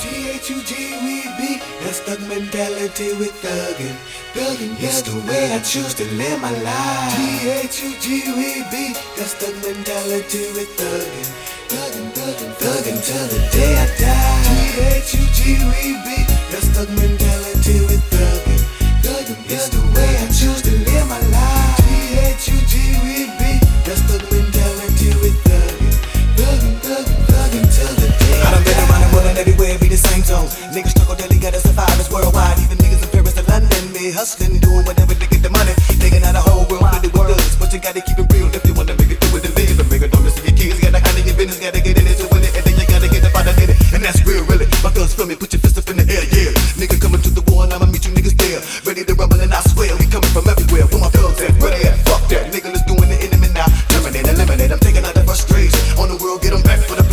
T-H-U-G, we be. That's thug mentality with thuggin'. It's the way I choose to live my life. T-H-U-G, we be. That's thug mentality with thuggin'. Thuggin' till the day I die. T-H-U-G, we be. That's thug mentality with thuggin'. It's the way I choose to live my life. T-H-U-G, we be. That's thug mentality with thuggin'. Thuggin' till the day I die. I done been around the world and everywhere be the same zone. Niggas struggle daily, gotta survive, it's worldwide. Even niggas in Paris to London, me hustling, doing whatever to get the money. Taking out the whole world, flooded with goods, but you gotta keep it real if you wanna make it through with the live. And make a don't listen to your kids, gotta handle your business, gotta get in it to win it, and then you gotta get up out of it. And that's real, really. My thugs feel me, put your